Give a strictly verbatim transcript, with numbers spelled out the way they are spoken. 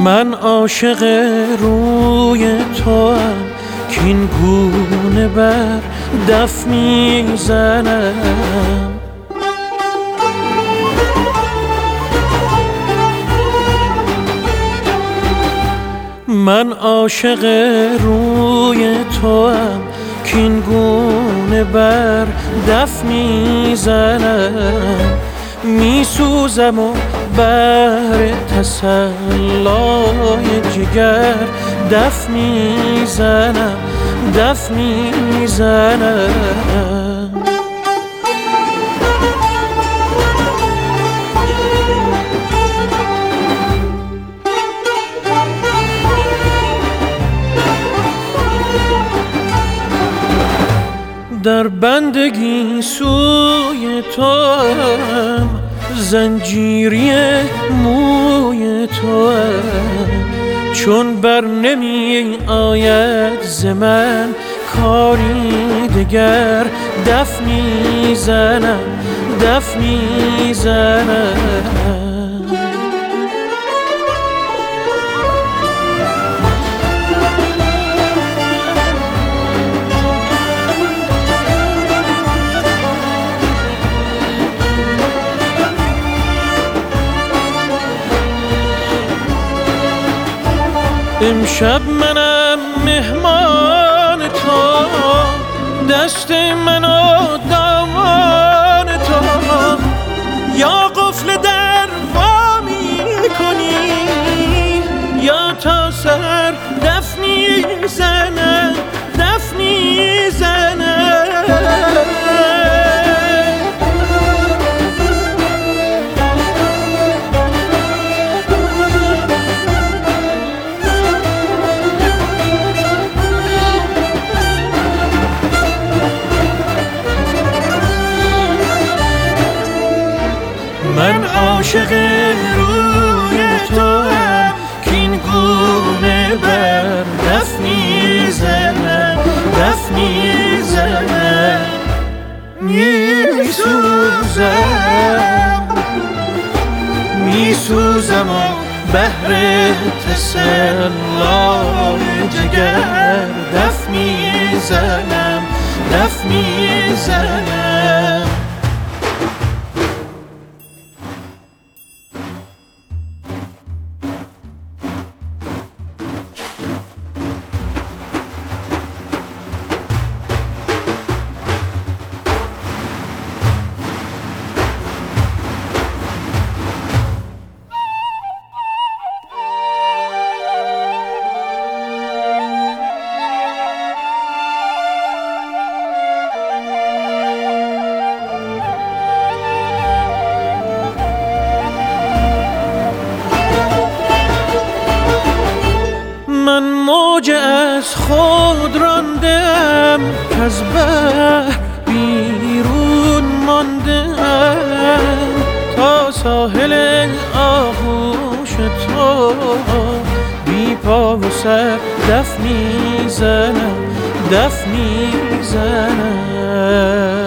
من عاشق روی توام که این گونه بر دف میزنم. من عاشق روی توام که این گونه بر دف میزنم. میسوزم و بر تسلای جگر دف میزنم دف میزنم. در بندگی سوی توام زنجیری موی توام. چون بر نمی آید ز من کاری دگر دف میزنم دف میزنم. امشب منم مهمان تو، دست منو دامان تو. یا قفل در وا میکنی یا تا سر دف میزنم دف میزنم. من عاشق روی توام که این گونه بر دف میزنم دف میزنم. میسوزم میسوزم و بهر تسلای جگر دف میزنم دف میزنم. من موج از خود راندم که از بحر بیرون ماندم. تا ساحل آغوش تو بی پا و سر دف میزنم دف میزنم.